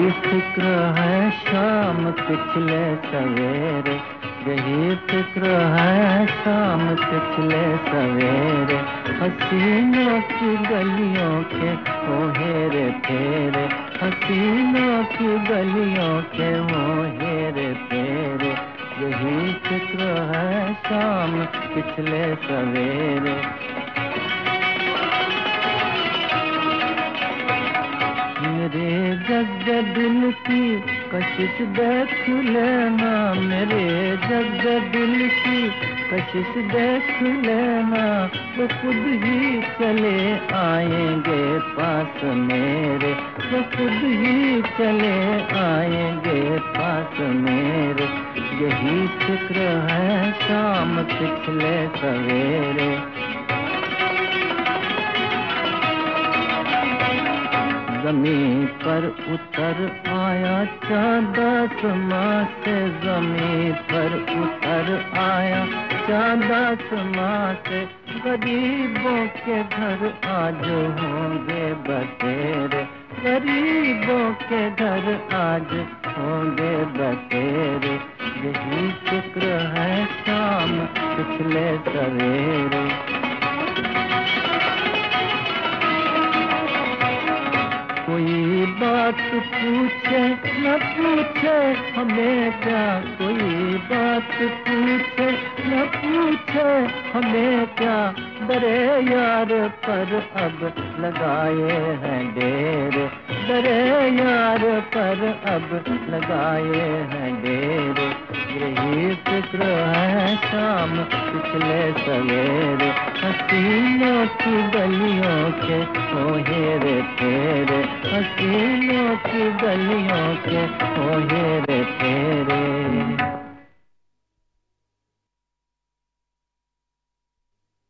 फिक्र है शाम पिछले सवेरे, यही फिक्र है शाम पिछले सवेरे। हसीनों की गलियों के वो हेरे फेरे, हसीनों की गलियों के वो हेरे फेरे। यही फिक्र है शाम पिछले सवेरे। मेरे जज्बे दिल की कशिश देख लेना, मेरे जज्बे दिल की कशिश देख लेना। वो खुद ही चले आएंगे पास मेरे, वो खुद ही चले आएंगे पास मेरे। यही फिक्र है शाम पिछले सवेरे। ज़मीं पर उतर आया चाँद आसमां से, ज़मीं पर उतर आया चाँद आसमां से। गरीबों के घर आज होंगे बसेरे, गरीबों के घर आज होंगे बसेरे। यही फिक्र है शाम पिछले सवेरे। कोई बात पूछे न पूछे हमें क्या, कोई बात पूछे न पूछे हमें क्या। बड़े यार पर अब लगाए हैं डेरे, बड़े यार पर अब लगाए हैं डेरे। यही फिक्र है शाम पिछले सवेरे। हसीनों की गलियों के ओ हेरे फेरे, हसीनों की गलियों के